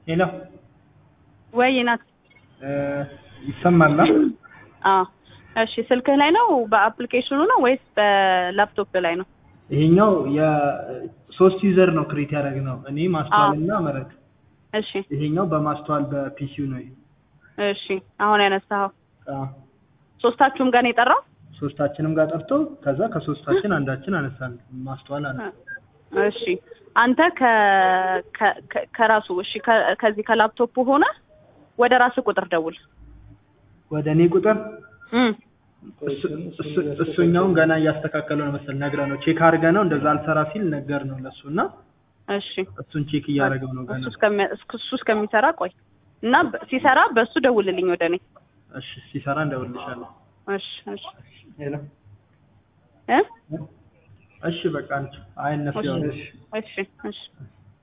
ሄሎ ወይናት ይሰማል? እሺ ስልክህ ላይ ነው በአፕሊኬሽኑ ነው ወይስ በላፕቶፕ ላይ ነው? ይሄኛው የሶስት ዩዘር ነው ክሬት ያደረግነው እኔ ማስተዋልና መረድ። እሺ ይሄኛው በማስተዋል በፒሲው ነው። እሺ አሁን ያነሳው ሶስታችሁም ጋር ነው የጠራው? ሶስታችንም ጋር ጠርቶ ከዛ ከሶስታችን አንዳችን አነሳን ማስተዋል አነሳ። እሺ አንተ ከራሱ እሺ ከዚህ ከላፕቶፕ ሆነ ወደ ራሱ ቁጥር ደውል። ወደ እኔ ቁጥር እሱኛውን ገና እያስተካከለው ነው መሰል ነግረነው ቼክ አድርገነው እንደዛ አልሰራ ሲል ነገር ነው ለሱና እሺ እሱን ቼክ እያደረገው ነው ገና እሱ እስከሚሰራ ቆይ እና ሲሰራ በሱ ደውልልኝ ወደ እኔ። እሺ ሲሰራ እንደውልልሻለሁ። እሺ እሺ ሄሎ እሺ በቃ አንቺ አይነስ ያው እሺ እሺ